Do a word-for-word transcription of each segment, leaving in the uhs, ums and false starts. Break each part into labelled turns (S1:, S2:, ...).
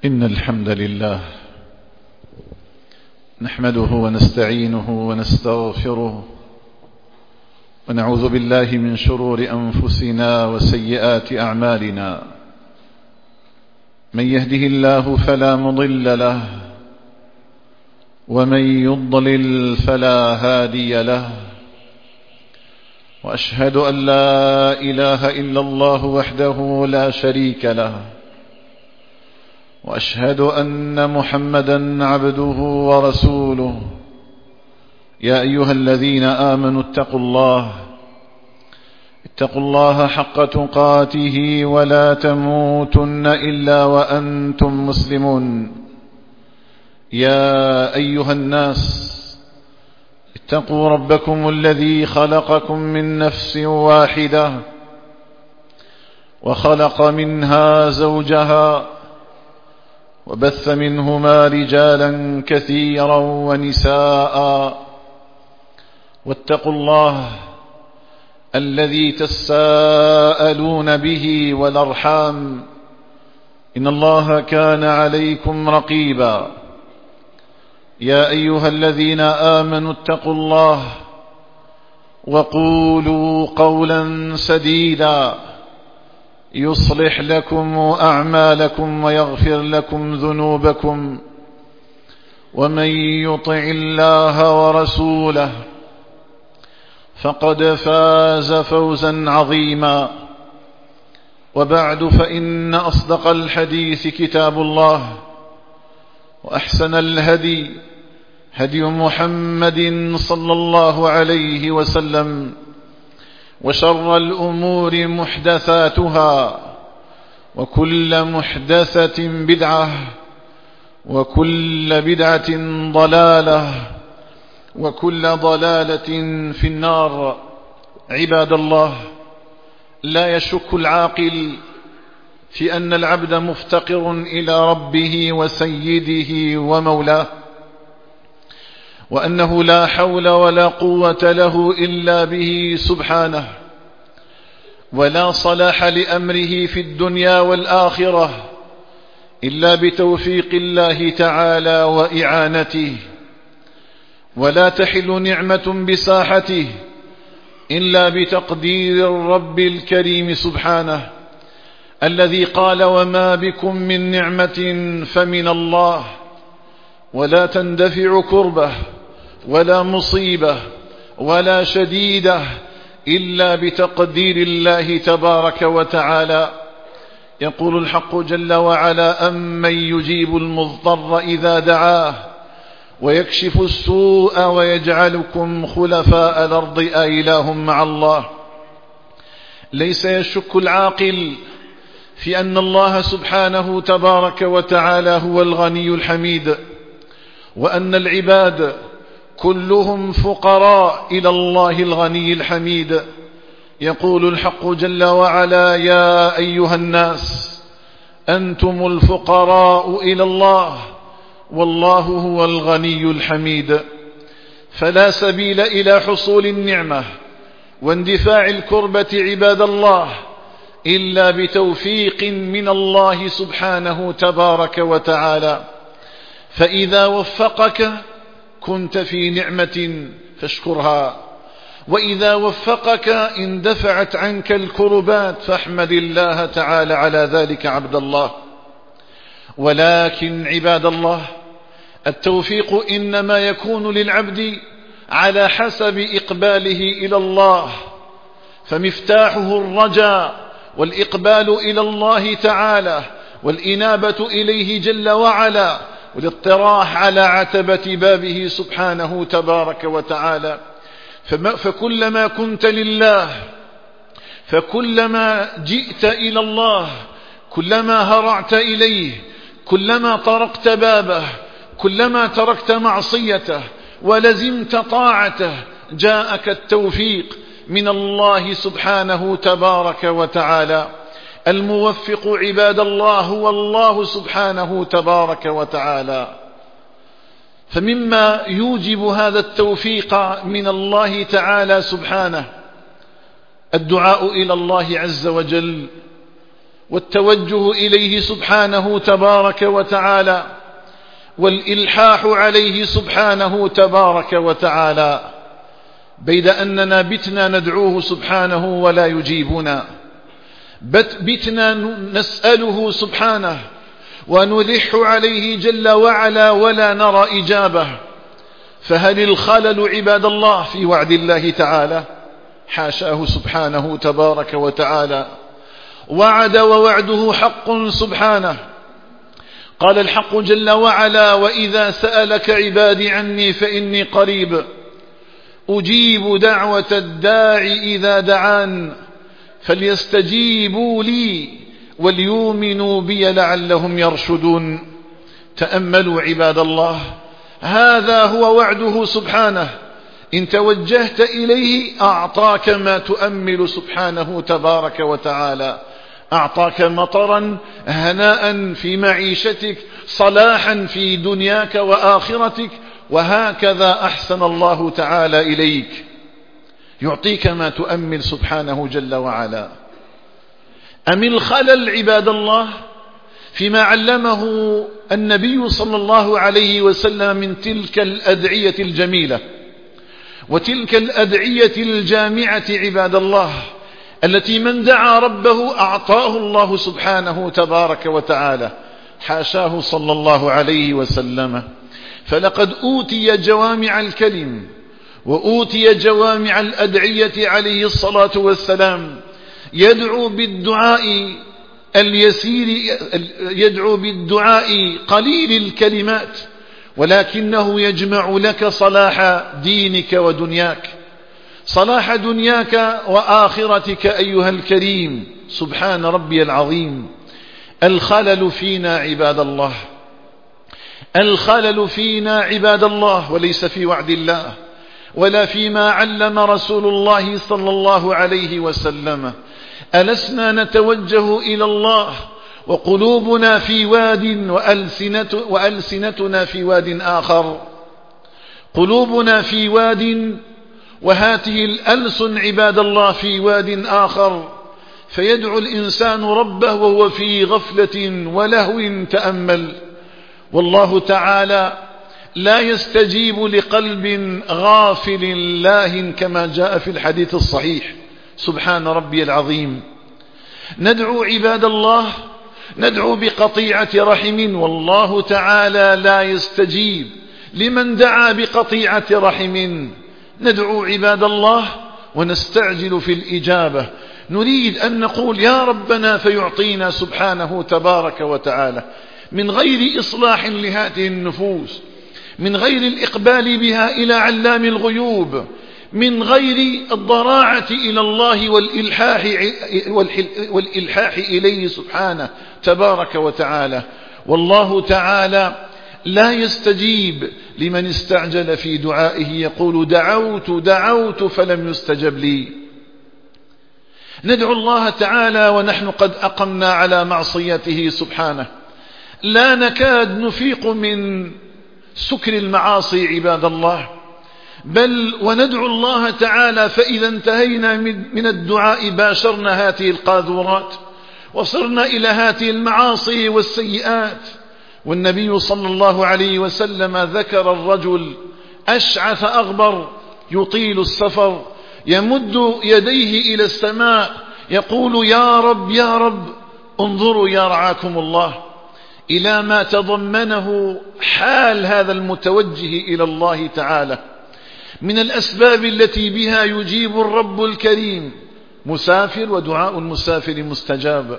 S1: إن الحمد لله نحمده ونستعينه ونستغفره ونعوذ بالله من شرور أنفسنا وسيئات أعمالنا. من يهده الله فلا مضل له ومن يضلل فلا هادي له، وأشهد أن لا إله إلا الله وحده لا شريك له، وأشهد أن محمدا عبده ورسوله. يا أيها الذين آمنوا اتقوا الله اتقوا الله حق تقاته ولا تموتن إلا وأنتم مسلمون. يا أيها الناس اتقوا ربكم الذي خلقكم من نفس واحدة وخلق منها زوجها وبث منهما رجالا كثيرا ونساء، واتقوا الله الذي تساءلون به والأرحام إن الله كان عليكم رقيبا. يا أيها الذين آمنوا اتقوا الله وقولوا قولا سديدا يصلح لكم أعمالكم ويغفر لكم ذنوبكم، ومن يطع الله ورسوله فقد فاز فوزا عظيما. وبعد، فإن أصدق الحديث كتاب الله، وأحسن الهدي هدي محمد صلى الله عليه وسلم، وشر الأمور محدثاتها، وكل محدثة بدعة، وكل بدعة ضلالة، وكل ضلالة في النار. عباد الله، لا يشك العاقل في أن العبد مفتقر إلى ربه وسيده ومولاه، وأنه لا حول ولا قوة له إلا به سبحانه، ولا صلاح لأمره في الدنيا والآخرة إلا بتوفيق الله تعالى وإعانته، ولا تحل نعمة بساحته إلا بتقدير الرب الكريم سبحانه، الذي قال: وما بكم من نعمة فمن الله، ولا تندفع كربة ولا مصيبة ولا شديدة إلا بتقدير الله تبارك وتعالى. يقول الحق جل وعلا: أمن يجيب المضطر إذا دعاه ويكشف السوء ويجعلكم خلفاء الأرض أإله مع الله. ليس يشك العاقل في أن الله سبحانه تبارك وتعالى هو الغني الحميد، وأن العباد كلهم فقراء إلى الله الغني الحميد. يقول الحق جل وعلا: يا أيها الناس أنتم الفقراء إلى الله والله هو الغني الحميد. فلا سبيل إلى حصول النعمة واندفاع الكربة عباد الله إلا بتوفيق من الله سبحانه تبارك وتعالى. فإذا وفقك كنت في نعمة فاشكرها، وإذا وفقك اندفعت عنك الكربات فاحمد الله تعالى على ذلك عبد الله. ولكن عباد الله، التوفيق إنما يكون للعبد على حسب إقباله إلى الله، فمفتاحه الرجاء والإقبال إلى الله تعالى، والإنابة إليه جل وعلا، والاطراح على عتبة بابه سبحانه تبارك وتعالى. فكلما كنت لله، فكلما جئت إلى الله، كلما هرعت إليه، كلما طرقت بابه، كلما تركت معصيته ولزمت طاعته، جاءك التوفيق من الله سبحانه تبارك وتعالى. الموفق عباد الله هو الله سبحانه تبارك وتعالى. فمما يوجب هذا التوفيق من الله تعالى سبحانه الدعاء إلى الله عز وجل، والتوجه إليه سبحانه تبارك وتعالى والإلحاح عليه سبحانه تبارك وتعالى، بيد أننا بتنا ندعوه سبحانه ولا يجيبنا، بتنا نسأله سبحانه ونلح عليه جل وعلا ولا نرى إجابة. فهل الخلل عباد الله في وعد الله تعالى؟ حاشاه سبحانه تبارك وتعالى، وعد ووعده حق سبحانه. قال الحق جل وعلا: وإذا سألك عبادي عني فإني قريب أجيب دعوة الداع إذا دعان فليستجيبوا لي وليؤمنوا بي لعلهم يرشدون. تأملوا عباد الله، هذا هو وعده سبحانه، إن توجهت إليه أعطاك ما تؤمل سبحانه تبارك وتعالى، أعطاك مطرا هناء في معيشتك، صلاحا في دنياك وآخرتك، وهكذا أحسن الله تعالى إليك، يعطيك ما تؤمل سبحانه جل وعلا. أم الخلل عباد الله فيما علمه النبي صلى الله عليه وسلم من تلك الأدعية الجميلة وتلك الأدعية الجامعة عباد الله، التي من دعا ربه أعطاه الله سبحانه تبارك وتعالى. حاشاه صلى الله عليه وسلم، فلقد أوتي جوامع الكلم وأوتي جوامع الأدعية عليه الصلاة والسلام، يدعو بالدعاء اليسير، يدعو بالدعاء قليل الكلمات، ولكنه يجمع لك صلاح دينك ودنياك، صلاح دنياك وآخرتك أيها الكريم. سبحان ربي العظيم. الخلل فينا عباد الله، الخلل فينا عباد الله، وليس في وعد الله ولا فيما علم رسول الله صلى الله عليه وسلم. ألسنا نتوجه إلى الله وقلوبنا في واد وألسنة وألسنتنا في واد آخر؟ قلوبنا في واد وهاته الألسن عباد الله في واد آخر، فيدعو الإنسان ربه وهو في غفلة ولهو. تأمل، والله تعالى لا يستجيب لقلب غافل لاهٍ كما جاء في الحديث الصحيح. سبحان ربي العظيم. ندعو عباد الله، ندعو بقطيعة رحم، والله تعالى لا يستجيب لمن دعا بقطيعة رحم. ندعو عباد الله ونستعجل في الإجابة، نريد أن نقول يا ربنا فيعطينا سبحانه تبارك وتعالى، من غير إصلاح لهذه النفوس، من غير الإقبال بها إلى علام الغيوب، من غير الضراعة إلى الله والإلحاح, والإلحاح إليه سبحانه تبارك وتعالى. والله تعالى لا يستجيب لمن استعجل في دعائه، يقول دعوت دعوت فلم يستجب لي. ندعو الله تعالى ونحن قد أقمنا على معصيته سبحانه، لا نكاد نفيق من سكر المعاصي عباد الله، بل وندعو الله تعالى فإذا انتهينا من الدعاء باشرنا هذه القاذورات وصرنا إلى هذه المعاصي والسيئات. والنبي صلى الله عليه وسلم ذكر الرجل أشعث أغبر يطيل السفر يمد يديه إلى السماء يقول يا رب يا رب. انظروا يا رعاكم الله إلى ما تضمنه حال هذا المتوجه إلى الله تعالى من الأسباب التي بها يجيب الرب الكريم. مسافر ودعاء المسافر مستجاب.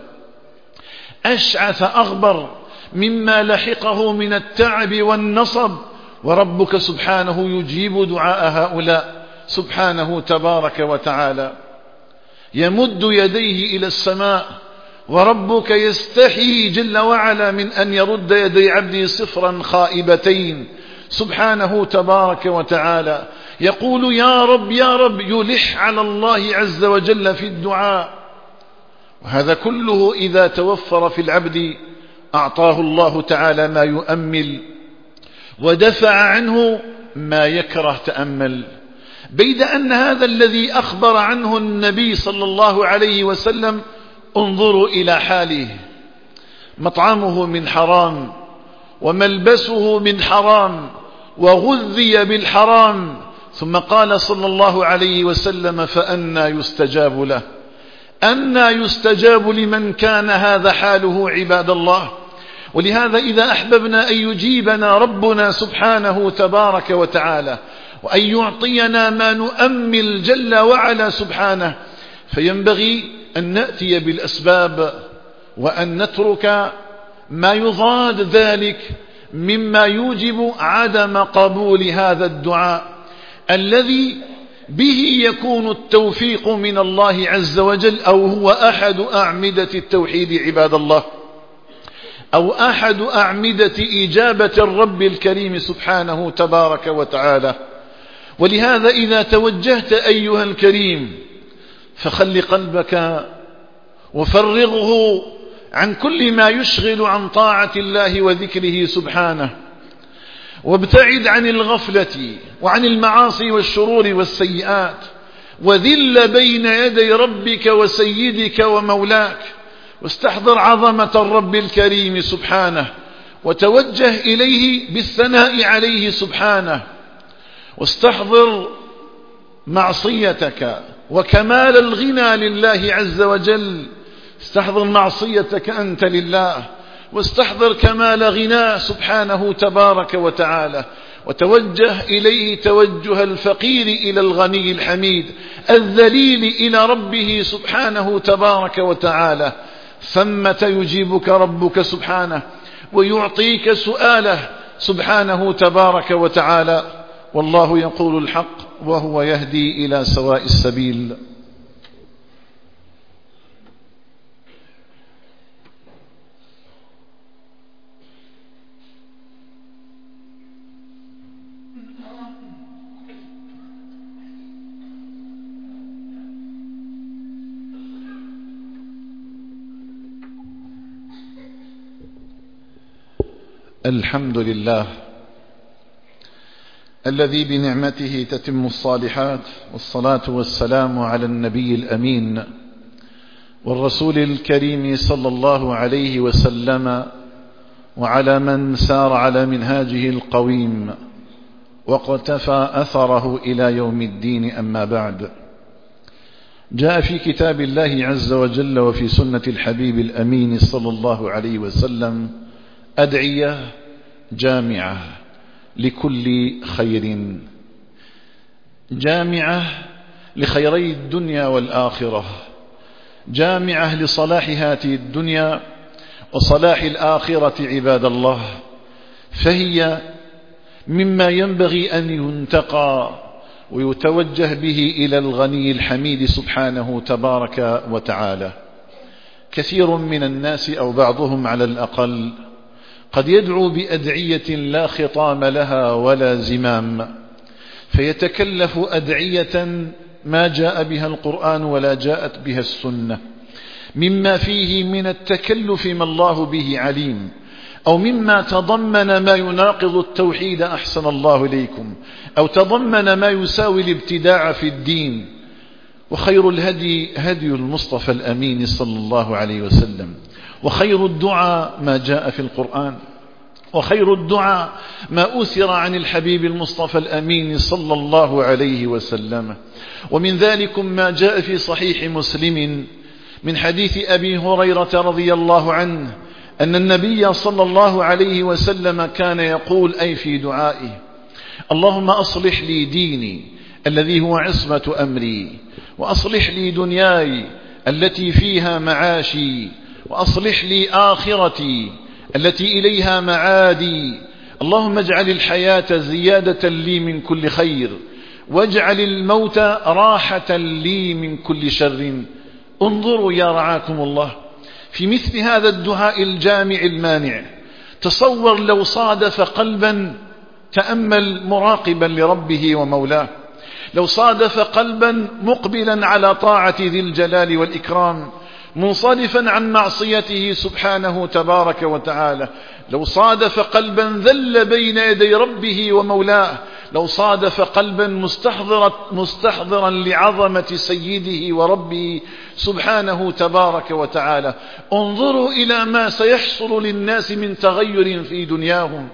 S1: أشعث أغبر مما لحقه من التعب والنصب، وربك سبحانه يجيب دعاء هؤلاء سبحانه تبارك وتعالى. يمد يديه إلى السماء وربك يستحي جل وعلا من أن يرد يدي عبده صفرا خائبتين سبحانه تبارك وتعالى. يقول يا رب يا رب، يلح على الله عز وجل في الدعاء. وهذا كله إذا توفر في العبد أعطاه الله تعالى ما يؤمل ودفع عنه ما يكره. تأمل، بيد أن هذا الذي أخبر عنه النبي صلى الله عليه وسلم انظروا إلى حاله، مطعمه من حرام وملبسه من حرام وغذي بالحرام، ثم قال صلى الله عليه وسلم: فأنى يستجاب له؟ أنى يستجاب لمن كان هذا حاله عباد الله؟ ولهذا إذا أحببنا أن يجيبنا ربنا سبحانه تبارك وتعالى وأن يعطينا ما نؤمل جل وعلا سبحانه، فينبغي أن نأتي بالأسباب وأن نترك ما يضاد ذلك مما يوجب عدم قبول هذا الدعاء الذي به يكون التوفيق من الله عز وجل، أو هو أحد أعمدة التوحيد عباد الله، أو أحد أعمدة إجابة الرب الكريم سبحانه تبارك وتعالى. ولهذا إذا توجهت أيها الكريم فخل قلبك وفرغه عن كل ما يشغل عن طاعة الله وذكره سبحانه، وابتعد عن الغفلة وعن المعاصي والشرور والسيئات، وذل بين يدي ربك وسيدك ومولاك، واستحضر عظمة الرب الكريم سبحانه، وتوجه إليه بالثناء عليه سبحانه، واستحضر معصيتك وكمال الغنى لله عز وجل. استحضر معصيتك أنت لله، واستحضر كمال غناه سبحانه تبارك وتعالى، وتوجه إليه توجه الفقير إلى الغني الحميد الذليل إلى ربه سبحانه تبارك وتعالى. ثمة يجيبك ربك سبحانه ويعطيك سؤاله سبحانه تبارك وتعالى. والله يقول الحق وهو يهدي إلى سواء السبيل. الحمد لله الذي بنعمته تتم الصالحات، والصلاة والسلام على النبي الأمين والرسول الكريم صلى الله عليه وسلم، وعلى من سار على منهاجه القويم واقتفى أثره إلى يوم الدين. أما بعد، جاء في كتاب الله عز وجل وفي سنة الحبيب الأمين صلى الله عليه وسلم أدعية جامعة لكل خير، جامعة لخيري الدنيا والآخرة، جامعة لصلاح هذه الدنيا وصلاح الآخرة عباد الله. فهي مما ينبغي أن ينتقى ويتوجه به إلى الغني الحميد سبحانه تبارك وتعالى. كثير من الناس أو بعضهم على الأقل قد يدعو بأدعية لا خطام لها ولا زمام، فيتكلف أدعية ما جاء بها القرآن ولا جاءت بها السنة، مما فيه من التكلف ما الله به عليم، أو مما تضمن ما يناقض التوحيد أحسن الله إليكم، أو تضمن ما يساوي الابتداع في الدين. وخير الهدي هدي المصطفى الأمين صلى الله عليه وسلم، وخير الدعاء ما جاء في القرآن، وخير الدعاء ما أثر عن الحبيب المصطفى الأمين صلى الله عليه وسلم. ومن ذلكم ما جاء في صحيح مسلم من حديث أبي هريرة رضي الله عنه أن النبي صلى الله عليه وسلم كان يقول أي في دعائه: اللهم أصلح لي ديني الذي هو عصمة أمري، وأصلح لي دنياي التي فيها معاشي، وأصلح لي آخرتي التي إليها معادي. اللهم اجعل الحياة زيادة لي من كل خير، واجعل الموت راحة لي من كل شر. انظروا يا رعاكم الله في مثل هذا الدعاء الجامع المانع، تصور لو صادف قلبا تأمل مراقبا لربه ومولاه، لو صادف قلبا مقبلا على طاعة ذي الجلال والإكرام، منصرفا عن معصيته سبحانه تبارك وتعالى، لو صادف قلبا ذل بين يدي ربه ومولاه، لو صادف قلبا مستحضرا لعظمة سيده وربه سبحانه تبارك وتعالى. انظروا إلى ما سيحصل للناس من تغير في دنياهم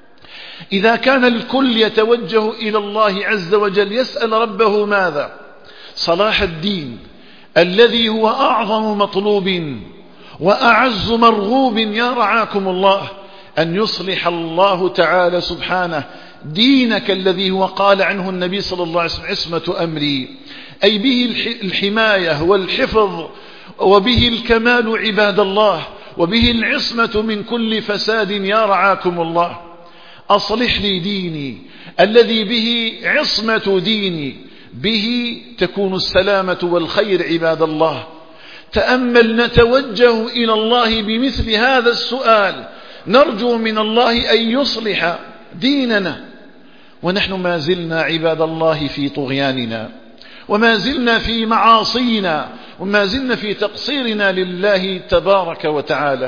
S1: إذا كان الكل يتوجه إلى الله عز وجل يسأل ربه ماذا؟ صلاح الدين الذي هو أعظم مطلوب وأعز مرغوب يا رعاكم الله، أن يصلح الله تعالى سبحانه دينك الذي هو قال عنه النبي صلى الله عليه وسلم عصمة أمري، أي به الحماية والحفظ وبه الكمال عباد الله، وبه العصمة من كل فساد يا رعاكم الله. أصلح لي ديني الذي به عصمة ديني، به تكون السلامة والخير عباد الله. تأمل نتوجه إلى الله بمثل هذا السؤال، نرجو من الله أن يصلح ديننا، ونحن ما زلنا عباد الله في طغياننا، وما زلنا في معاصينا، وما زلنا في تقصيرنا لله تبارك وتعالى.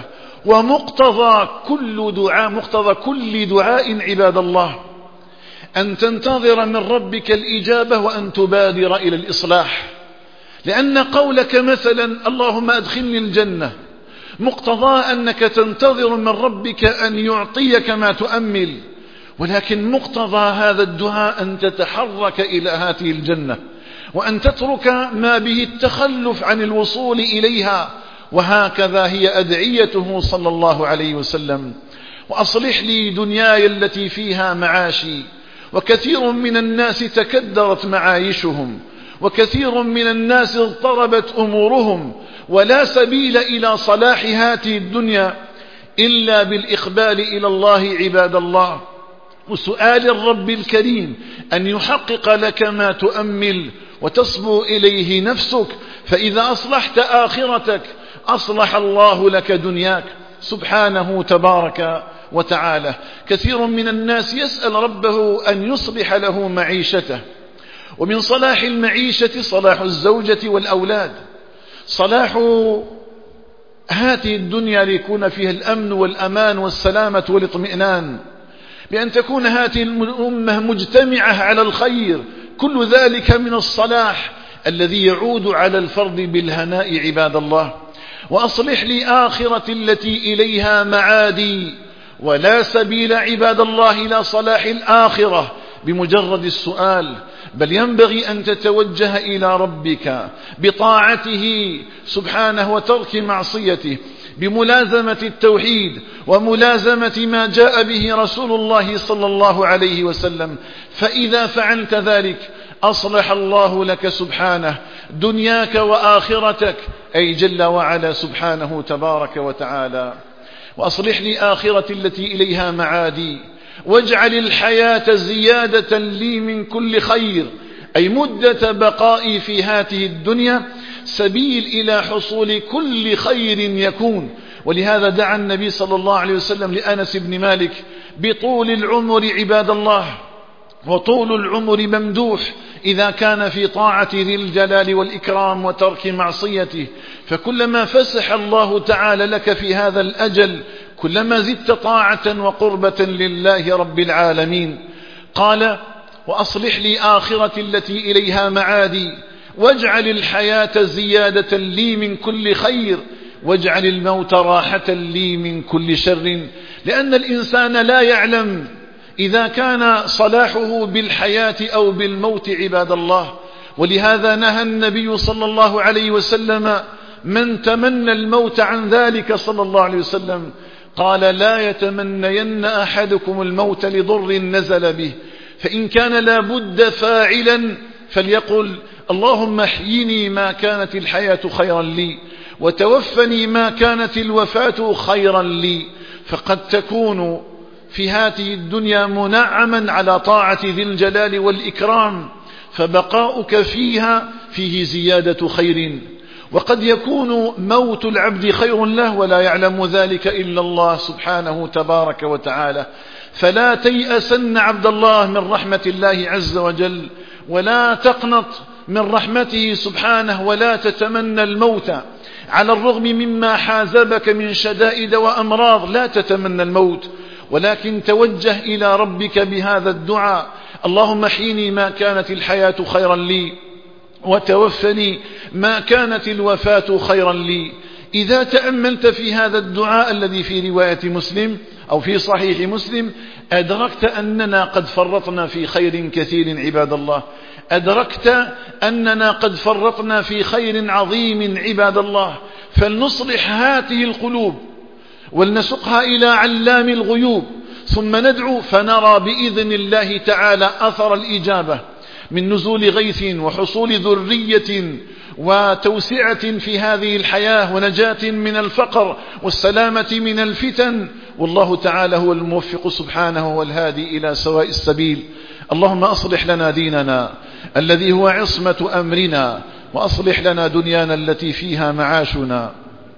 S1: ومقتضى كل دعاء مقتضى كل دعاء عباد الله أن تنتظر من ربك الإجابة وأن تبادر إلى الإصلاح، لأن قولك مثلا اللهم أدخلني الجنة مقتضى أنك تنتظر من ربك أن يعطيك ما تؤمل، ولكن مقتضى هذا الدعاء أن تتحرك إلى هذه الجنة وأن تترك ما به التخلف عن الوصول إليها. وهكذا هي أدعيته صلى الله عليه وسلم. وأصلح لي دنياي التي فيها معاشي، وكثير من الناس تكدرت معايشهم، وكثير من الناس اضطربت أمورهم، ولا سبيل إلى صلاح هذه الدنيا إلا بالإقبال إلى الله عباد الله، وسؤال الرب الكريم أن يحقق لك ما تؤمل وتصبو إليه نفسك. فإذا أصلحت آخرتك أصلح الله لك دنياك سبحانه تبارك وتعالى. كثير من الناس يسأل ربه أن يصلح له معيشته، ومن صلاح المعيشة صلاح الزوجة والأولاد، صلاح هذه الدنيا ليكون فيها الأمن والأمان والسلامة والاطمئنان، بأن تكون هذه الأمة مجتمعة على الخير. كل ذلك من الصلاح الذي يعود على الفرد بالهناء عباد الله. وأصلح لي آخرة التي إليها معادي، ولا سبيل عباد الله إلى صلاح الآخرة بمجرد السؤال، بل ينبغي أن تتوجه إلى ربك بطاعته سبحانه وترك معصيته، بملازمة التوحيد وملازمة ما جاء به رسول الله صلى الله عليه وسلم. فإذا فعلت ذلك أصلح الله لك سبحانه دنياك وآخرتك، أي جل وعلا سبحانه تبارك وتعالى. وأصلح لي آخرة التي إليها معادي، واجعل الحياة زيادة لي من كل خير، أي مدة بقائي في هذه الدنيا سبيل إلى حصول كل خير يكون. ولهذا دعا النبي صلى الله عليه وسلم لأنس بن مالك بطول العمر عباد الله، وطول العمر ممدوح إذا كان في طاعة ذي الجلال والإكرام وترك معصيته. فكلما فسح الله تعالى لك في هذا الأجل كلما زدت طاعة وقربة لله رب العالمين. قال وأصلح لي آخرة التي إليها معادي، واجعل الحياة زيادة لي من كل خير، واجعل الموت راحة لي من كل شر. لأن الإنسان لا يعلم إذا كان صلاحه بالحياة أو بالموت عباد الله. ولهذا نهى النبي صلى الله عليه وسلم من تمنى الموت عن ذلك صلى الله عليه وسلم، قال لا يتمنين أحدكم الموت لضر نزل به، فإن كان لابد فاعلا فليقل اللهم احيني ما كانت الحياة خيرا لي، وتوفني ما كانت الوفاة خيرا لي. فقد تكون في هذه الدنيا منعما على طاعة ذي الجلال والإكرام، فبقاؤك فيها فيه زيادة خير، وقد يكون موت العبد خير له ولا يعلم ذلك إلا الله سبحانه تبارك وتعالى. فلا تيأسن عبد الله من رحمة الله عز وجل، ولا تقنط من رحمته سبحانه، ولا تتمنى الموت على الرغم مما حازبك من شدائد وأمراض. لا تتمنى الموت، ولكن توجه إلى ربك بهذا الدعاء اللهم احيني ما كانت الحياة خيرا لي، وتوفني ما كانت الوفاة خيرا لي. إذا تأملت في هذا الدعاء الذي في رواية مسلم أو في صحيح مسلم أدركت أننا قد فرطنا في خير كثير عباد الله، أدركت أننا قد فرطنا في خير عظيم عباد الله. فلنصلح هذه القلوب ولنسقها إلى علام الغيوب، ثم ندعو فنرى بإذن الله تعالى أثر الإجابة من نزول غيث وحصول ذرية وتوسعة في هذه الحياة ونجاة من الفقر والسلامة من الفتن. والله تعالى هو الموفق سبحانه والهادي إلى سواء السبيل. اللهم أصلح لنا ديننا الذي هو عصمة أمرنا، وأصلح لنا دنيانا التي فيها معاشنا،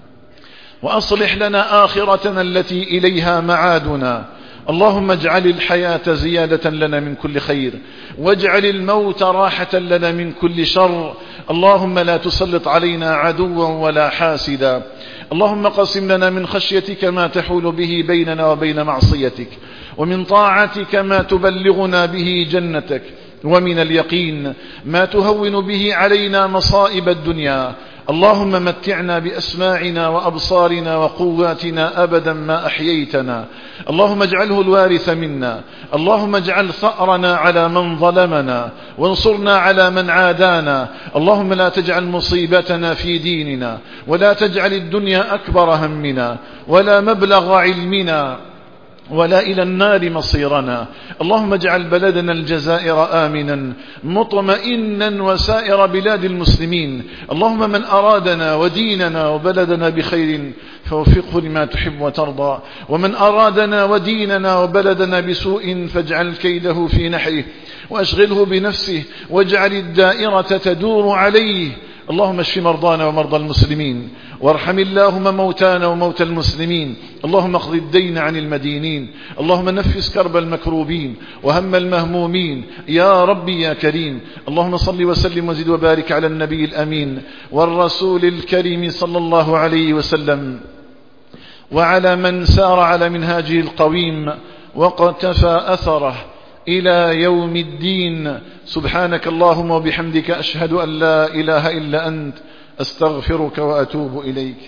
S1: وأصلح لنا آخرتنا التي إليها معادنا. اللهم اجعل الحياة زيادة لنا من كل خير، واجعل الموت راحة لنا من كل شر. اللهم لا تسلط علينا عدوا ولا حاسدا. اللهم قسم لنا من خشيتك ما تحول به بيننا وبين معصيتك، ومن طاعتك ما تبلغنا به جنتك، ومن اليقين ما تهون به علينا مصائب الدنيا. اللهم متعنا بأسماعنا وأبصارنا وقواتنا أبدا ما أحييتنا. اللهم اجعله الوارث منا. اللهم اجعل ثأرنا على من ظلمنا، وانصرنا على من عادانا. اللهم لا تجعل مصيبتنا في ديننا، ولا تجعل الدنيا أكبر همنا، ولا مبلغ علمنا، ولا إلى النار مصيرنا. اللهم اجعل بلدنا الجزائر آمنا مطمئنا، وسائر بلاد المسلمين. اللهم من أرادنا وديننا وبلدنا بخير فوفقه لما تحب وترضى، ومن أرادنا وديننا وبلدنا بسوء فاجعل كيده في نحره، وأشغله بنفسه، واجعل الدائرة تدور عليه. اللهم اشف مرضانا ومرضى المسلمين، وارحم اللهم موتانا وموتى المسلمين. اللهم اقض الدين عن المدينين. اللهم نفس كرب المكروبين وهم المهمومين يا ربي يا كريم. اللهم صل وسلم وزد وبارك على النبي الأمين والرسول الكريم صلى الله عليه وسلم، وعلى من سار على منهاجه القويم وقتفى أثره إلى يوم الدين. سبحانك اللهم وبحمدك أشهد أن لا إله إلا أنت، أستغفرك وأتوب إليك.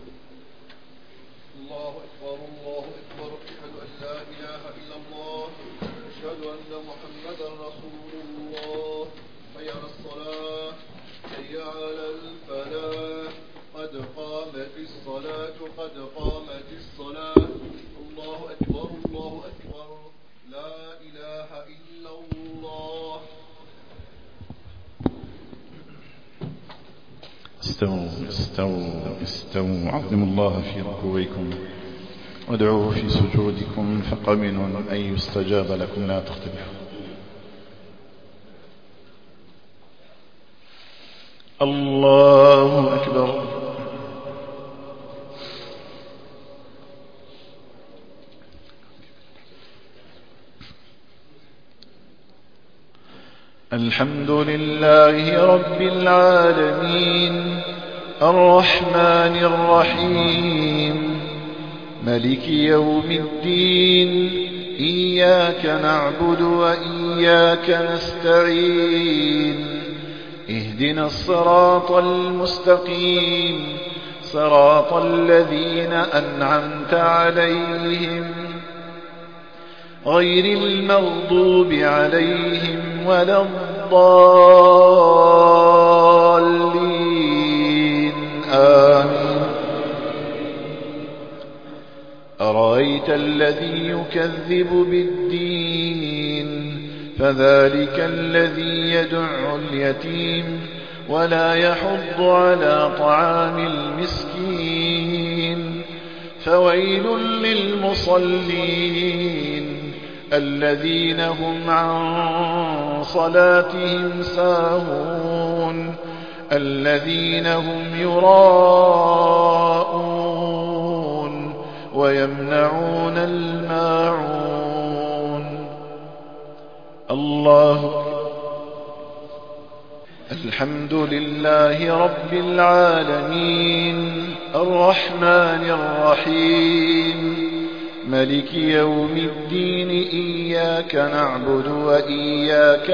S2: الله أكبر الله أكبر، أشهد أن لا إله إلا الله، أشهد أن محمدا رسول الله. حي على الصلاة، حي على الفلاح، قد قامت الصلاة، قد قامت الصلاة. الله أكبر الله أكبر، لا إله إلا الله.
S1: استووا استووا استووا عظموا الله في ركوعكم، وادعوه في سجودكم، فقمن أن يستجاب لكم، لا تختلفوا. الله أكبر. الحمد لله رب العالمين، الرحمن الرحيم، ملك يوم الدين. إياك نعبد وإياك نستعين، اهدنا الصراط المستقيم، صراط الذين أنعمت عليهم غير المغضوب عليهم ولا الضالين، آمين. أرأيت الذي يكذب بالدين، فذلك الذي يدع اليتيم ولا يحض على طعام المسكين. فويل للمصلين الذين هم عن صلاتهم ساهون، الذين هم يراءون ويمنعون الماعون. الله. الحمد لله رب العالمين، الرحمن الرحيم، ملك يوم الدين إياك نعبد وإياك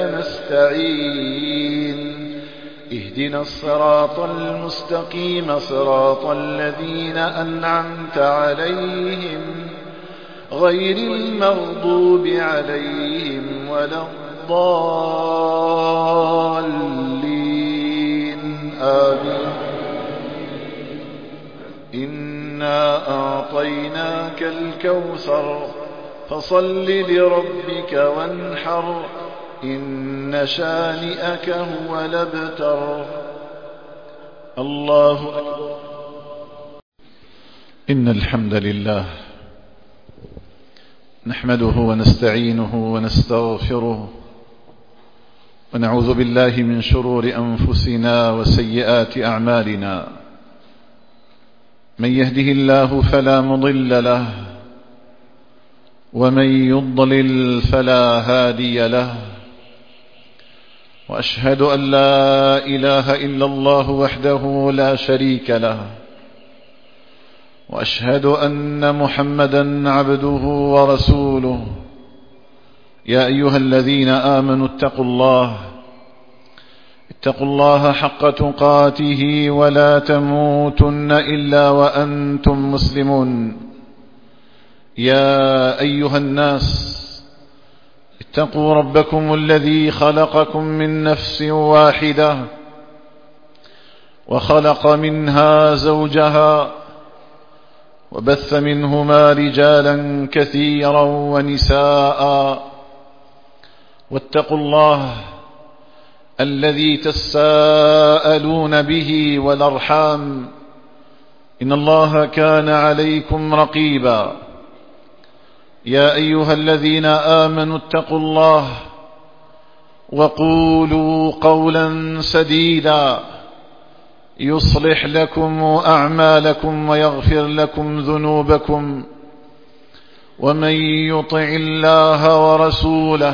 S1: نستعين اهدنا الصراط المستقيم صراط الذين أنعمت عليهم غير المغضوب عليهم ولا الضالين آمين. إنا أعطيناك الكوثر فصل لربك وانحر إن شانئك هو الأبتر. الله أكبر. إن الحمد لله نحمده ونستعينه ونستغفره ونعوذ بالله من شرور أنفسنا وسيئات أعمالنا. من يهده الله فلا مضل له ومن يضلل فلا هادي له، وأشهد أن لا إله إلا الله وحده لا شريك له، وأشهد أن محمدا عبده ورسوله. يا أيها الذين آمنوا اتقوا الله اتقوا الله حق تقاته ولا تموتن إلا وأنتم مسلمون. يا أيها الناس اتقوا ربكم الذي خلقكم من نفس واحدة وخلق منها زوجها وبث منهما رجالا كثيرا ونساء، واتقوا الله الذي تساءلون به والأرحام إن الله كان عليكم رقيبا. يا أيها الذين آمنوا اتقوا الله وقولوا قولا سديدا يصلح لكم أعمالكم ويغفر لكم ذنوبكم، ومن يطع الله ورسوله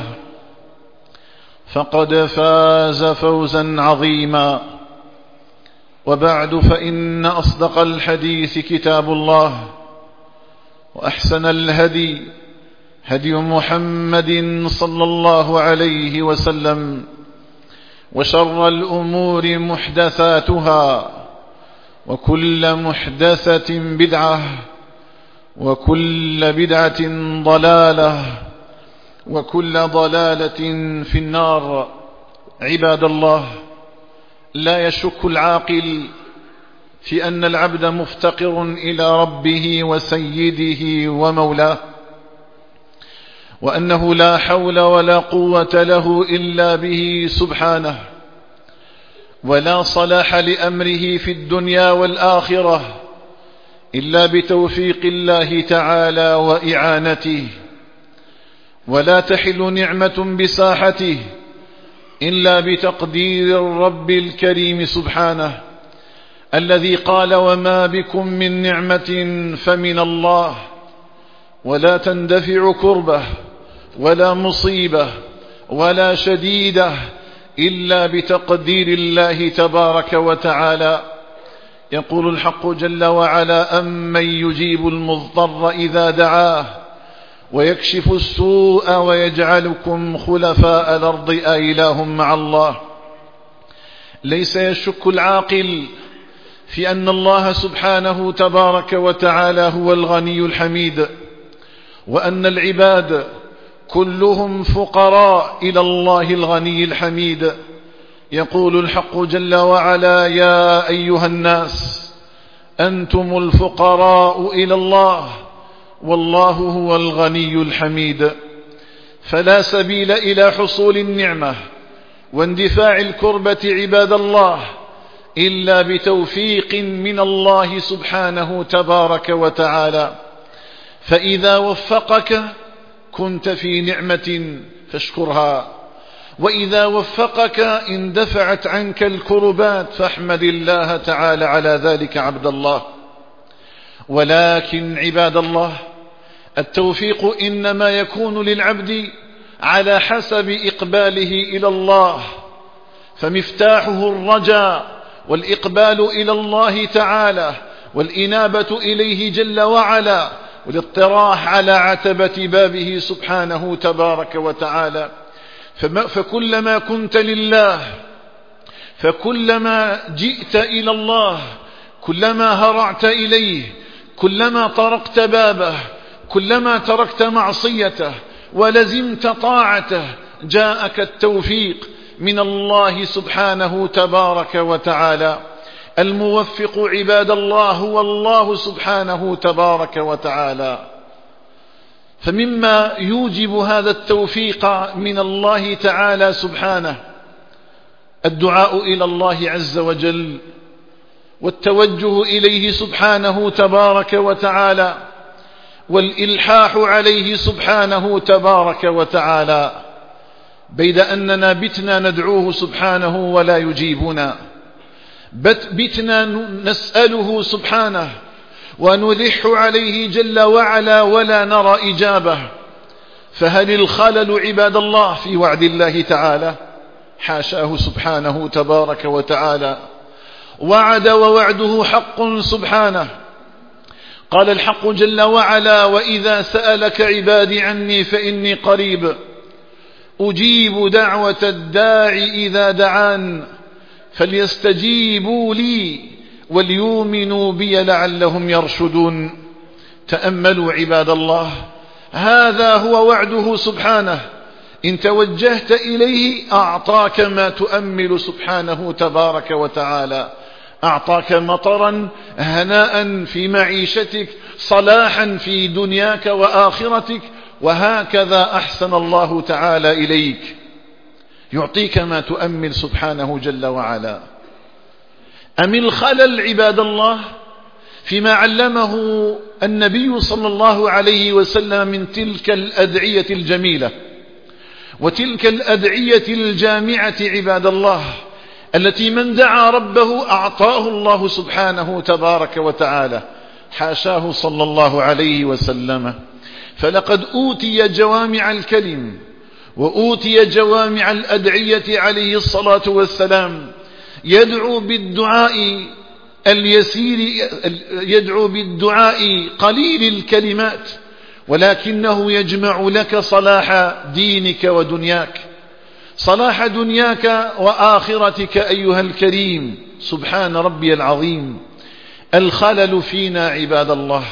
S1: فقد فاز فوزا عظيما. وبعد، فإن أصدق الحديث كتاب الله، وأحسن الهدي هدي محمد صلى الله عليه وسلم، وشر الأمور محدثاتها، وكل محدثة بدعة، وكل بدعة ضلالة، وكل ضلالة في النار. عباد الله، لا يشك العاقل في أن العبد مفتقر إلى ربه وسيده ومولاه، وأنه لا حول ولا قوة له إلا به سبحانه، ولا صلاح لأمره في الدنيا والآخرة إلا بتوفيق الله تعالى وإعانته، ولا تحل نعمة بساحته إلا بتقدير الرب الكريم سبحانه، الذي قال: وما بكم من نعمة فمن الله، ولا تندفع كربة ولا مصيبة ولا شديدة إلا بتقدير الله تبارك وتعالى. يقول الحق جل وعلا: أمن يجيب المضطر إذا دعاه ويكشف السوء ويجعلكم خلفاء الأرض أإله مع الله. ليس يشك العاقل في أن الله سبحانه تبارك وتعالى هو الغني الحميد، وأن العباد كلهم فقراء إلى الله الغني الحميد. يقول الحق جل وعلا: يا أيها الناس أنتم الفقراء إلى الله والله هو الغني الحميد. فلا سبيل إلى حصول النعمة واندفاع الكربة عباد الله إلا بتوفيق من الله سبحانه تبارك وتعالى. فإذا وفقك كنت في نعمة فاشكرها، وإذا وفقك اندفعت عنك الكربات فاحمد الله تعالى على ذلك عبد الله. ولكن عباد الله، التوفيق إنما يكون للعبد على حسب إقباله إلى الله، فمفتاحه الرجاء والإقبال إلى الله تعالى والإنابة إليه جل وعلا، والاطراح على عتبة بابه سبحانه تبارك وتعالى. فكلما كنت لله، فكلما جئت إلى الله، كلما هرعت إليه، كلما طرقت بابه، كلما تركت معصيته ولزمت طاعته، جاءك التوفيق من الله سبحانه تبارك وتعالى. الموفق عباد الله هو الله سبحانه تبارك وتعالى. فمما يوجب هذا التوفيق من الله تعالى سبحانه الدعاء إلى الله عز وجل، والتوجه إليه سبحانه تبارك وتعالى، والإلحاح عليه سبحانه تبارك وتعالى، بيد أننا بتنا ندعوه سبحانه ولا يجيبنا، بتنا نسأله سبحانه ونلح عليه جل وعلا ولا نرى إجابة. فهل الخلل عباد الله في وعد الله تعالى؟ حاشاه سبحانه تبارك وتعالى. وعد ووعده حق سبحانه. قال الحق جل وعلا: وإذا سألك عبادي عني فإني قريب أجيب دعوة الداع إذا دعان فليستجيبوا لي وليؤمنوا بي لعلهم يرشدون. تأملوا عباد الله، هذا هو وعده سبحانه. إن توجهت إليه أعطاك ما تؤمل سبحانه تبارك وتعالى. أعطاك مطرا، هناء في معيشتك، صلاحا في دنياك وآخرتك، وهكذا أحسن الله تعالى إليك، يعطيك ما تؤمل سبحانه جل وعلا. أم الخلل عباد الله فيما علمه النبي صلى الله عليه وسلم من تلك الأدعية الجميلة وتلك الأدعية الجامعة عباد الله، التي من دعا ربه أعطاه الله سبحانه تبارك وتعالى. حاشاه صلى الله عليه وسلم. فلقد أوتي جوامع الكلم وأوتي جوامع الأدعية عليه الصلاة والسلام. يدعو بالدعاء اليسير، يدعو بالدعاء قليل الكلمات، ولكنه يجمع لك صلاح دينك ودنياك، صلاح دنياك وآخرتك أيها الكريم. سبحان ربي العظيم. الخلل فينا عباد الله،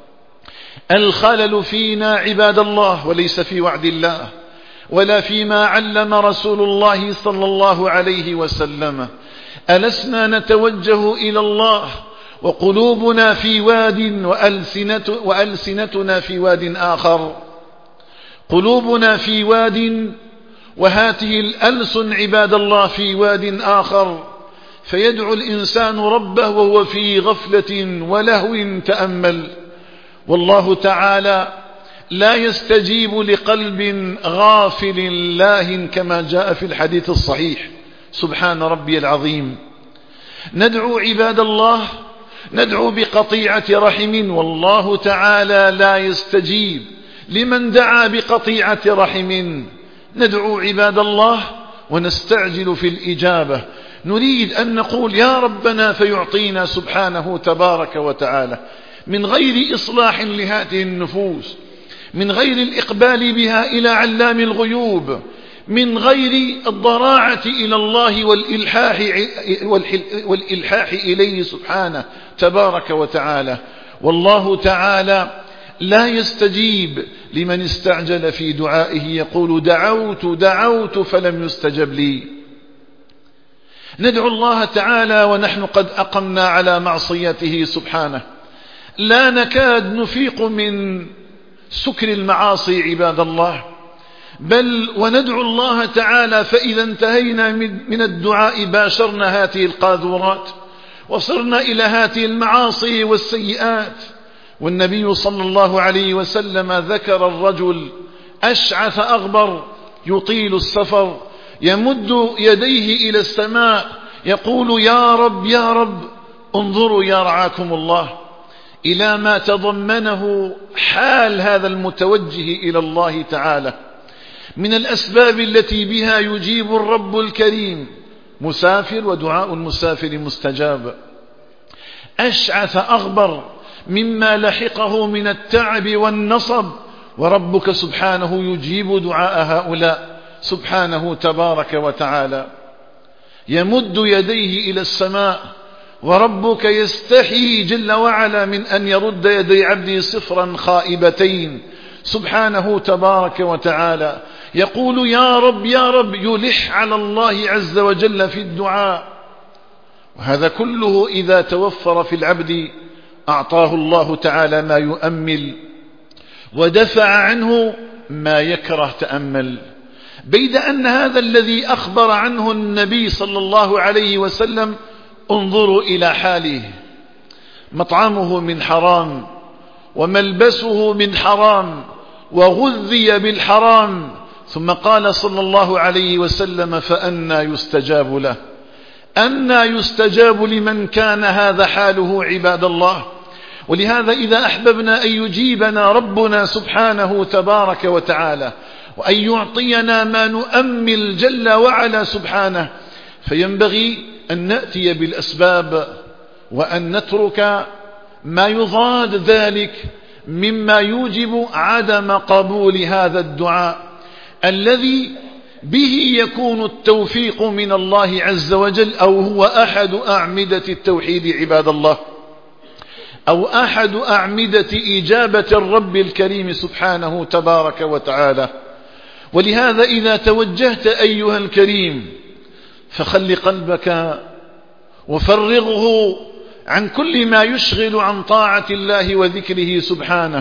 S1: الخلل فينا عباد الله، وليس في وعد الله ولا فيما علم رسول الله صلى الله عليه وسلم. ألسنا نتوجه إلى الله وقلوبنا في واد وألسنة وألسنتنا في واد آخر؟ قلوبنا في واد وهاته الألسن عباد الله في واد آخر. فيدعو الإنسان ربه وهو في غفلة ولهو. تأمل، والله تعالى لا يستجيب لقلب غافل لاهٍ كما جاء في الحديث الصحيح. سبحان ربي العظيم. ندعو عباد الله، ندعو بقطيعة رحم، والله تعالى لا يستجيب لمن دعا بقطيعة رحم. ندعو عباد الله ونستعجل في الإجابة، نريد أن نقول يا ربنا فيعطينا سبحانه تبارك وتعالى، من غير إصلاح لهذه النفوس، من غير الإقبال بها إلى علام الغيوب، من غير الضراعة إلى الله والإلحاح, والإلحاح إليه سبحانه تبارك وتعالى. والله تعالى لا يستجيب لمن استعجل في دعائه، يقول دعوت دعوت فلم يستجب لي. ندعو الله تعالى ونحن قد أقمنا على معصيته سبحانه، لا نكاد نفيق من سكر المعاصي عباد الله، بل وندعو الله تعالى فإذا انتهينا من الدعاء باشرنا هذه القاذورات وصرنا إلى هذه المعاصي والسيئات. والنبي صلى الله عليه وسلم ذكر الرجل أشعث أغبر يطيل السفر يمد يديه إلى السماء يقول يا رب يا رب. انظروا يا رعاكم الله إلى ما تضمنه حال هذا المتوجه إلى الله تعالى من الأسباب التي بها يجيب الرب الكريم. مسافر ودعاء المسافر مستجاب. أشعث أغبر مما لحقه من التعب والنصب، وربك سبحانه يجيب دعاء هؤلاء سبحانه تبارك وتعالى. يمد يديه إلى السماء، وربك يستحي جل وعلا من أن يرد يدي عبده صفرا خائبتين سبحانه تبارك وتعالى. يقول يا رب يا رب، يلح على الله عز وجل في الدعاء. وهذا كله إذا توفر في العبد أعطاه الله تعالى ما يؤمل، ودفع عنه ما يكره تأمل. بيد أن هذا الذي أخبر عنه النبي صلى الله عليه وسلم، انظروا إلى حاله: مطعمه من حرام، وملبسه من حرام، وغذي بالحرام، ثم قال صلى الله عليه وسلم: فأنى يستجاب له؟ أنى يستجاب لمن كان هذا حاله عباد الله؟ ولهذا إذا أحببنا أن يجيبنا ربنا سبحانه تبارك وتعالى، وأن يعطينا ما نؤمل جل وعلا سبحانه، فينبغي أن نأتي بالأسباب، وأن نترك ما يضاد ذلك مما يوجب عدم قبول هذا الدعاء الذي به يكون التوفيق من الله عز وجل، أو هو أحد أعمدة التوحيد عباد الله، أو أحد أعمدة إجابة الرب الكريم سبحانه تبارك وتعالى. ولهذا إذا توجهت أيها الكريم، فخل قلبك وفرغه عن كل ما يشغل عن طاعة الله وذكره سبحانه،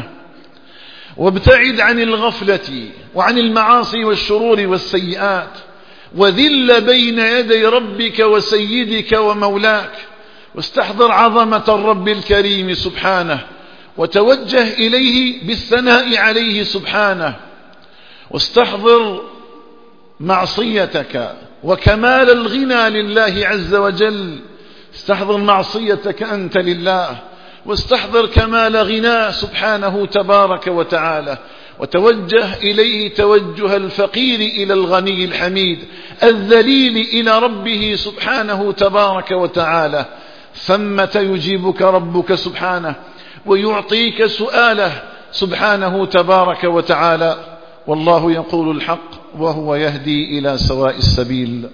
S1: وابتعد عن الغفلة وعن المعاصي والشرور والسيئات، وذل بين يدي ربك وسيدك ومولاك، واستحضر عظمة الرب الكريم سبحانه، وتوجه إليه بالثناء عليه سبحانه، واستحضر معصيتك وكمال الغنى لله عز وجل. استحضر معصيتك أنت لله، واستحضر كمال غناه سبحانه تبارك وتعالى، وتوجه إليه توجه الفقير إلى الغني الحميد الذليل إلى ربه سبحانه تبارك وتعالى. ثمة يجيبك ربك سبحانه ويعطيك سؤاله سبحانه تبارك وتعالى. والله يقول الحق وهو يهدي إلى سواء السبيل.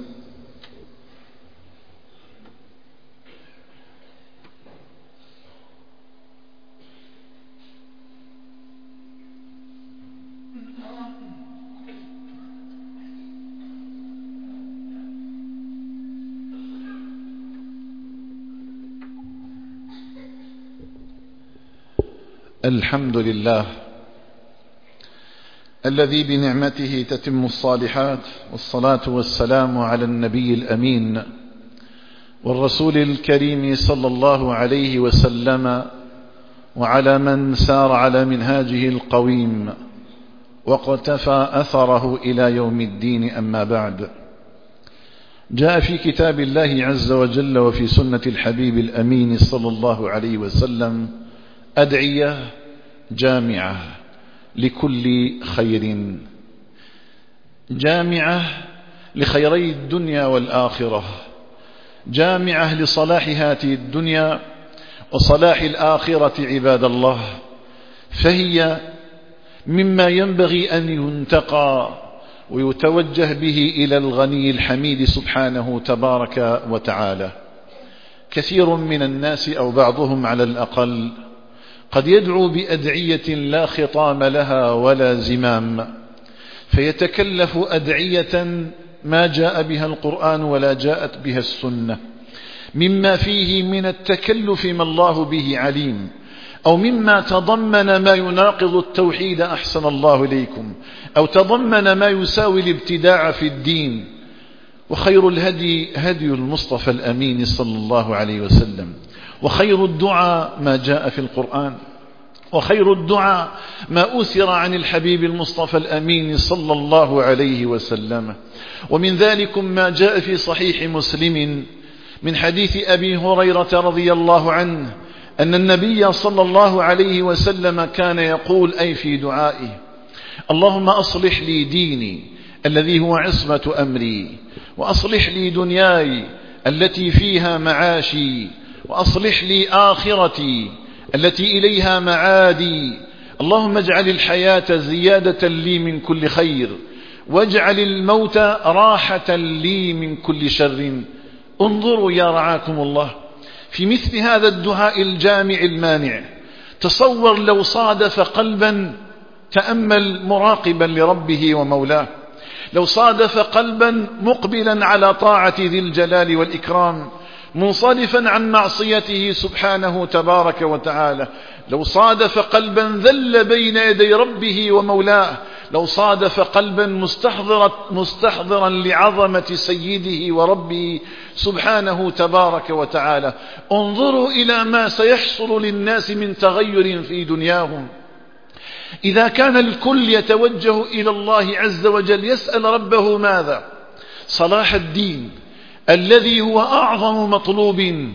S1: الحمد لله الذي بنعمته تتم الصالحات، والصلاة والسلام على النبي الأمين والرسول الكريم صلى الله عليه وسلم، وعلى من سار على منهاجه القويم واقتفى أثره إلى يوم الدين. أما بعد، جاء في كتاب الله عز وجل وفي سنة الحبيب الأمين صلى الله عليه وسلم أدعية جامعة لكل خير، جامعة لخيري الدنيا والآخرة، جامعة لصلاح هذه الدنيا وصلاح الآخرة عباد الله. فهي مما ينبغي أن ينتقى ويتوجه به إلى الغني الحميد سبحانه تبارك وتعالى. كثير من الناس أو بعضهم على الأقل قد يدعو بأدعية لا خطام لها ولا زمام، فيتكلف أدعية ما جاء بها القرآن ولا جاءت بها السنة، مما فيه من التكلف ما الله به عليم، أو مما تضمن ما يناقض التوحيد أحسن الله إليكم، أو تضمن ما يساوي الابتداع في الدين. وخير الهدي هدي المصطفى الأمين صلى الله عليه وسلم، وخير الدعاء ما جاء في القرآن، وخير الدعاء ما أثر عن الحبيب المصطفى الأمين صلى الله عليه وسلم. ومن ذلكم ما جاء في صحيح مسلم من حديث أبي هريرة رضي الله عنه أن النبي صلى الله عليه وسلم كان يقول أي في دعائه: اللهم أصلح لي ديني الذي هو عصمة أمري، وأصلح لي دنياي التي فيها معاشي، وأصلح لي آخرتي التي إليها معادي. اللهم اجعل الحياة زيادة لي من كل خير، واجعل الموت راحة لي من كل شر. انظروا يا رعاكم الله في مثل هذا الدعاء الجامع المانع، تصور لو صادف قلبا، تأمل مراقبا لربه ومولاه، لو صادف قلبا مقبلا على طاعة ذي الجلال والإكرام، منصرفا عن معصيته سبحانه تبارك وتعالى، لو صادف قلبا ذل بين يدي ربه ومولاه، لو صادف قلبا مستحضرا, مستحضرا لعظمة سيده وربه سبحانه تبارك وتعالى. انظروا إلى ما سيحصل للناس من تغير في دنياهم إذا كان الكل يتوجه إلى الله عز وجل يسأل ربه ماذا؟ صلاح الدين الذي هو أعظم مطلوب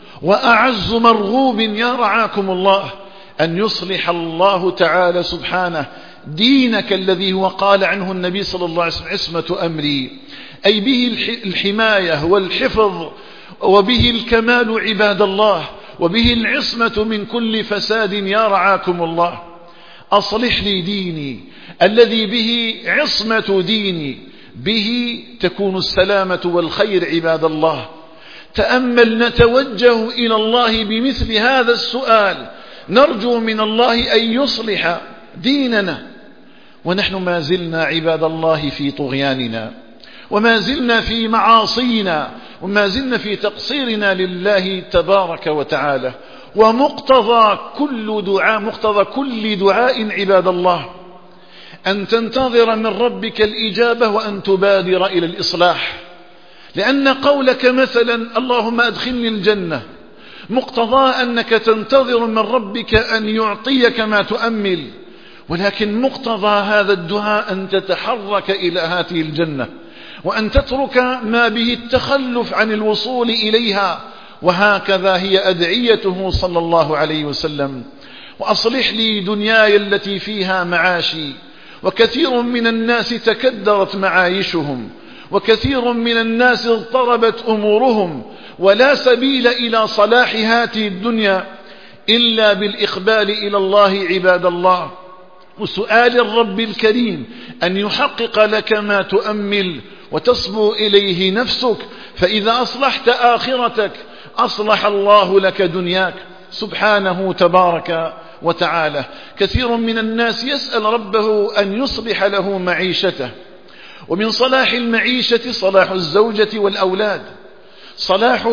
S1: وأعز مرغوب يا رعاكم الله، أن يصلح الله تعالى سبحانه دينك الذي هو قال عنه النبي صلى الله عليه وسلم عصمة أمري، أي به الحماية والحفظ، وبه الكمال عباد الله، وبه العصمة من كل فساد يا رعاكم الله. أصلح لي ديني الذي به عصمة ديني، به تكون السلامة والخير عباد الله. تأمل نتوجه إلى الله بمثل هذا السؤال، نرجو من الله أن يصلح ديننا، ونحن ما زلنا عباد الله في طغياننا، وما زلنا في معاصينا، وما زلنا في تقصيرنا لله تبارك وتعالى. ومقتضى كل دعاء مقتضى كل دعاء عباد الله أن تنتظر من ربك الإجابة وأن تبادر إلى الإصلاح، لأن قولك مثلا اللهم أدخلني الجنة مقتضى أنك تنتظر من ربك أن يعطيك ما تؤمل، ولكن مقتضى هذا الدعاء أن تتحرك إلى هذه الجنة، وأن تترك ما به التخلف عن الوصول إليها. وهكذا هي أدعيته صلى الله عليه وسلم. وأصلح لي دنياي التي فيها معاشي. وكثير من الناس تكدرت معايشهم، وكثير من الناس اضطربت أمورهم، ولا سبيل إلى صلاح هذه الدنيا إلا بالإقبال إلى الله عباد الله، وسؤال الرب الكريم أن يحقق لك ما تؤمل وتصبو إليه نفسك. فإذا أصلحت آخرتك أصلح الله لك دنياك سبحانه تبارك وتعالى. كثير من الناس يسأل ربه أن يصلح له معيشته، ومن صلاح المعيشة صلاح الزوجة والأولاد، صلاح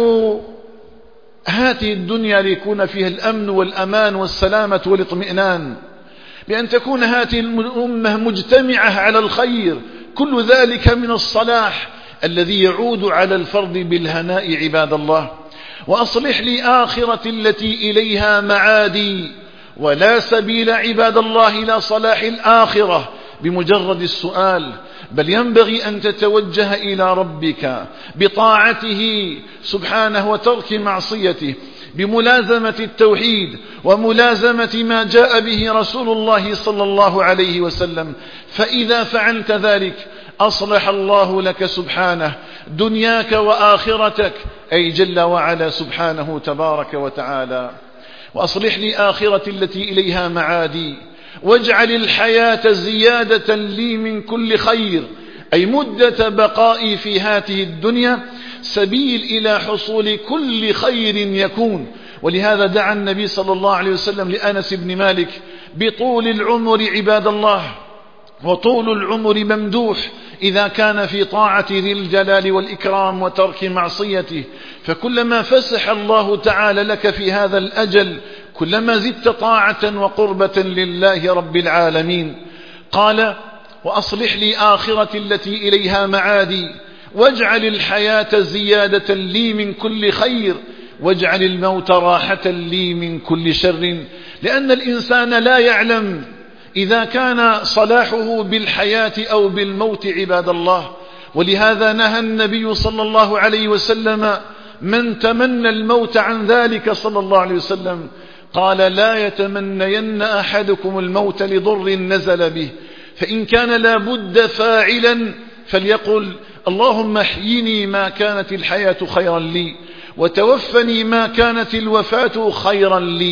S1: هذه الدنيا ليكون فيها الأمن والأمان والسلامة والاطمئنان، بأن تكون هذه الأمة مجتمعة على الخير. كل ذلك من الصلاح الذي يعود على الفرد بالهناء عباد الله. وأصلح لي آخرة التي إليها معادي. ولا سبيل عباد الله إلى صلاح الآخرة بمجرد السؤال، بل ينبغي أن تتوجه إلى ربك بطاعته سبحانه وترك معصيته، بملازمة التوحيد وملازمة ما جاء به رسول الله صلى الله عليه وسلم. فإذا فعلت ذلك أصلح الله لك سبحانه دنياك وآخرتك، أي جل وعلا سبحانه تبارك وتعالى. وأصلح لي آخرة التي إليها معادي، واجعل الحياة زيادة لي من كل خير، أي مدة بقائي في هذه الدنيا سبيل إلى حصول كل خير يكون. ولهذا دعا النبي صلى الله عليه وسلم لأنس بن مالك بطول العمر عباد الله، وطول العمر ممدوح إذا كان في طاعة ذي الجلال والإكرام وترك معصيته. فكلما فسح الله تعالى لك في هذا الأجل كلما زدت طاعة وقربة لله رب العالمين. قال وأصلح لي آخرة التي إليها معادي، واجعل الحياة زيادة لي من كل خير، واجعل الموت راحة لي من كل شر. لأن الإنسان لا يعلم إذا كان صلاحه بالحياة أو بالموت عباد الله. ولهذا نهى النبي صلى الله عليه وسلم من تمنى الموت عن ذلك صلى الله عليه وسلم، قال لا يتمنين أحدكم الموت لضر نزل به، فإن كان لا بد فاعلا فليقل اللهم احيني ما كانت الحياة خيرا لي، وتوفني ما كانت الوفاة خيرا لي.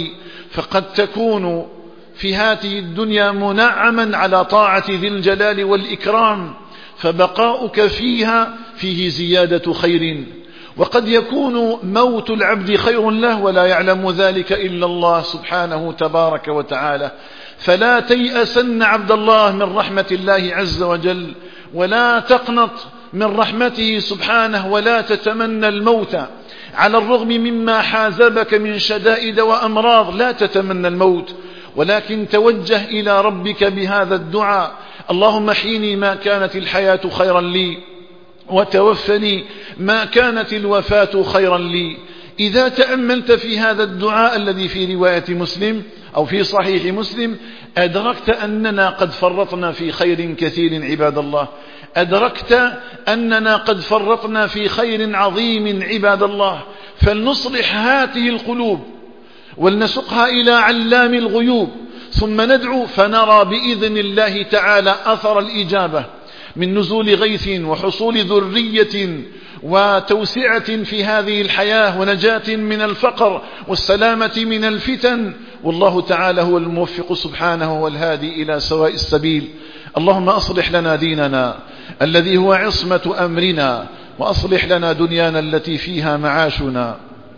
S1: فقد تكون في هذه الدنيا منعما على طاعة ذي الجلال والإكرام، فبقاؤك فيها فيه زيادة خير. وقد يكون موت العبد خير له ولا يعلم ذلك إلا الله سبحانه تبارك وتعالى. فلا تيأسن عبد الله من رحمة الله عز وجل، ولا تقنط من رحمته سبحانه، ولا تتمنى الموت على الرغم مما حازبك من شدائد وأمراض. لا تتمنى الموت، ولكن توجه إلى ربك بهذا الدعاء: اللهم احيني ما كانت الحياة خيرا لي، وتوفني ما كانت الوفاة خيرا لي. إذا تأملت في هذا الدعاء الذي في رواية مسلم أو في صحيح مسلم، أدركت أننا قد فرطنا في خير كثير عباد الله، أدركت أننا قد فرطنا في خير عظيم عباد الله. فلنصلح هذه القلوب ولنسقها إلى علام الغيوب، ثم ندعو فنرى بإذن الله تعالى أثر الإجابة من نزول غيث وحصول ذرية وتوسعة في هذه الحياة ونجاة من الفقر والسلامة من الفتن. والله تعالى هو الموفق سبحانه والهادي إلى سواء السبيل. اللهم أصلح لنا ديننا الذي هو عصمة أمرنا، وأصلح لنا دنيانا التي فيها معاشنا،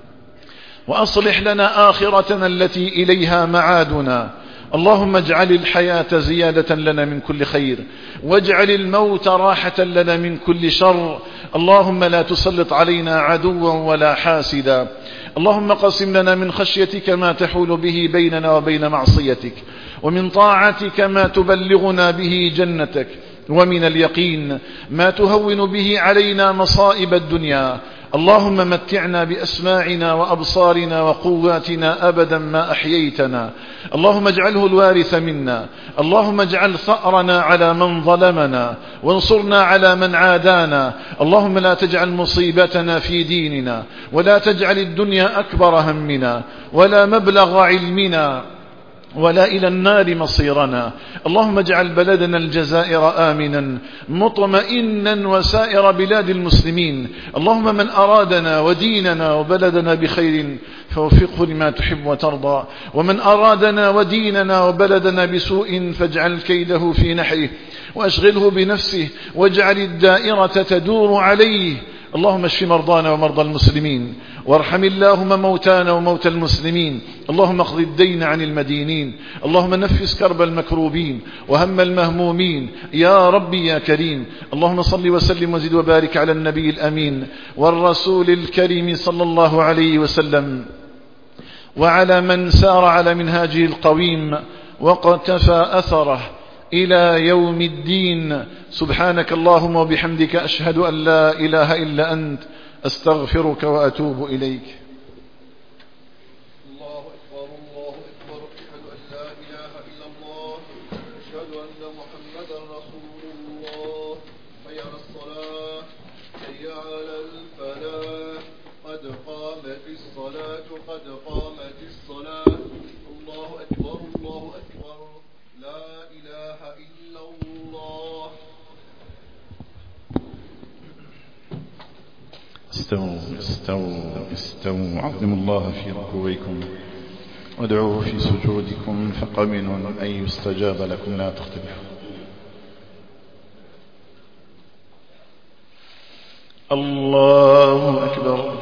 S1: وأصلح لنا آخرتنا التي إليها معادنا. اللهم اجعل الحياة زيادة لنا من كل خير، واجعل الموت راحة لنا من كل شر. اللهم لا تسلط علينا عدوا ولا حاسدا. اللهم قسم لنا من خشيتك ما تحول به بيننا وبين معصيتك، ومن طاعتك ما تبلغنا به جنتك، ومن اليقين ما تهون به علينا مصائب الدنيا. اللهم متعنا بأسماعنا وأبصارنا وقواتنا أبدا ما أحييتنا. اللهم اجعله الوارث منا. اللهم اجعل ثأرنا على من ظلمنا، وانصرنا على من عادانا. اللهم لا تجعل مصيبتنا في ديننا، ولا تجعل الدنيا أكبر همنا، ولا مبلغ علمنا، ولا إلى النار مصيرنا. اللهم اجعل بلدنا الجزائر آمنا مطمئنا، وسائر بلاد المسلمين. اللهم من أرادنا وديننا وبلدنا بخير فوفقه لما تحب وترضى، ومن أرادنا وديننا وبلدنا بسوء فاجعل كيده في نحره، وأشغله بنفسه، واجعل الدائرة تدور عليه. اللهم اشف مرضانا ومرضى المسلمين، وارحم اللهم موتانا وموتى المسلمين. اللهم اقض الدين عن المدينين. اللهم نفس كرب المكروبين وهم المهمومين يا ربي يا كريم. اللهم صل وسلم وزد وبارك على النبي الأمين والرسول الكريم صلى الله عليه وسلم، وعلى من سار على منهاجه القويم وقتفى أثره إلى يوم الدين. سبحانك اللهم وبحمدك، أشهد أن لا إله إلا أنت، أستغفرك وأتوب إليك.
S2: الله أكبر الله أكبر، أشهد أن لا إله إلا الله، أشهد أن محمدا رسول الله. حي على الصلاة، حي على الفلاح، قد قامت الصلاة، قد قامت الصلاة. الله أكبر الله أكبر، لا إله إلا الله.
S1: استووا استووا استووا عظموا الله في ركوعكم، وادعوه في سجودكم، فقمنوا أن يستجاب لكم، لا تختلفوا. الله أكبر.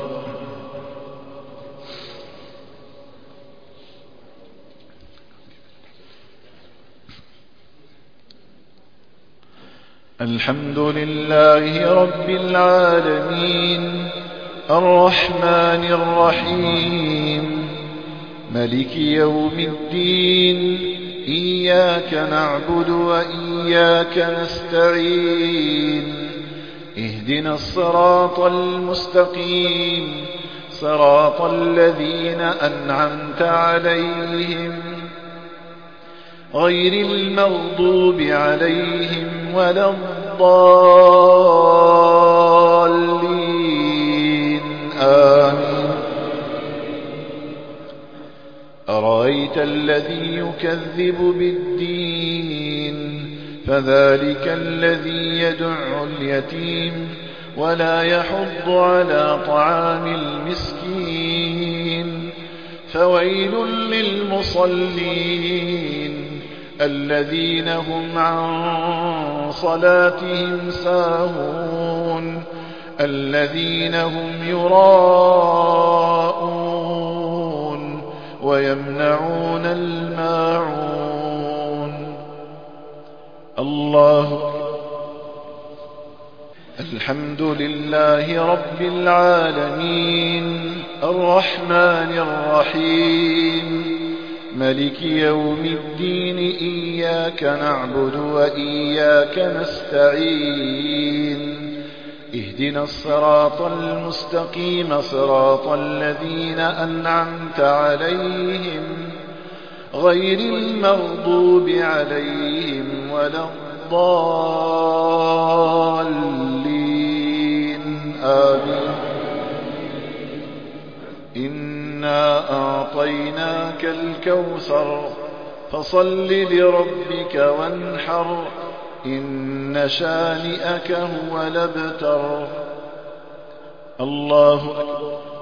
S1: الحمد لله رب العالمين، الرحمن الرحيم، ملك يوم الدين. إياك نعبد وإياك نستعين، اهدنا الصراط المستقيم، صراط الذين أنعمت عليهم غير المغضوب عليهم ولا الضالين، آمين. أرأيت الذي يكذب بالدين، فذلك الذي يدع اليتيم ولا يحض على طعام المسكين. فويل للمصلين الذين هم عن صلاتهم ساهون الذين هم يراءون ويمنعون الماعون. الله الحمد لله رب العالمين الرحمن الرحيم ملك يوم الدين إياك نعبد وإياك نستعين اهدنا الصراط المستقيم صراط الذين أنعمت عليهم غير المغضوب عليهم ولا الضالين آمين. إنا أعطيناك الكوثر فصل لربك وانحر إن شانئك هو الأبتر. الله أكبر.